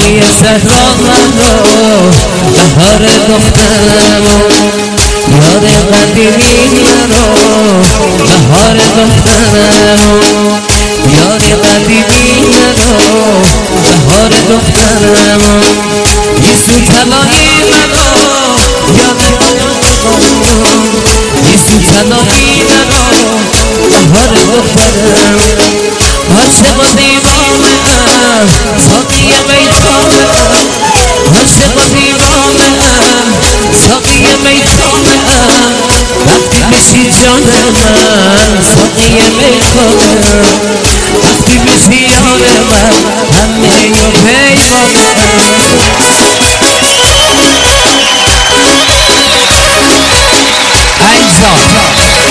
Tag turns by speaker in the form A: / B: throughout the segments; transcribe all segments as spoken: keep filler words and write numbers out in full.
A: آهوی زهرا مرا بهار دخترم یاد قدیمی مرا بهار دخترم یاد قدیمی مرا بهار دخترم یسو طلایی مرا یاد یسو طلایی مرا بهار دخترم عاشق و دیوانه‌ام ساقی میخانه‌ام عاشق و دیوانه‌ام ساقی میخانه‌ام وقتی میشی جان من ساقی میخانه‌ام وقتی میشی یار من همه و پیمانه‌ام ایزا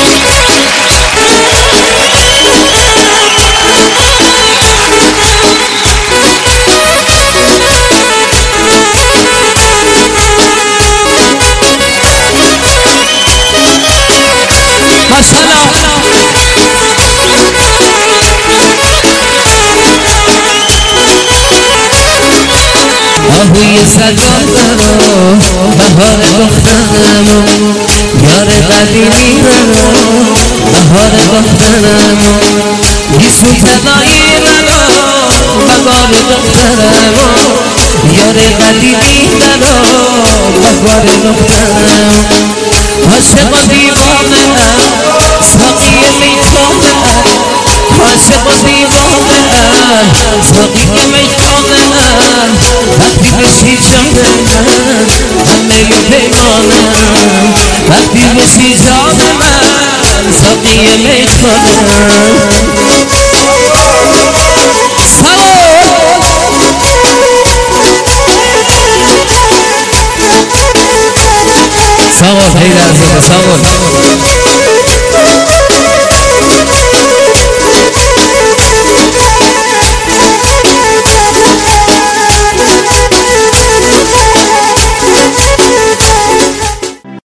A: آهوی سجاد مرا بهار دخترم یار قدیمی مرا بهار دخترم یسو طلایی مرا بهار دخترم یار قدیمی مرا بهار دخترم عاشق و دیوانه‌ام ساقی میخانه‌ام عاشق و دیوانه‌ام ساقی میخانه‌ام وقتی بشی جان من همه پیمانم وقتی بشی جان من ساقی میخانه‌ام سوا پیدا سوا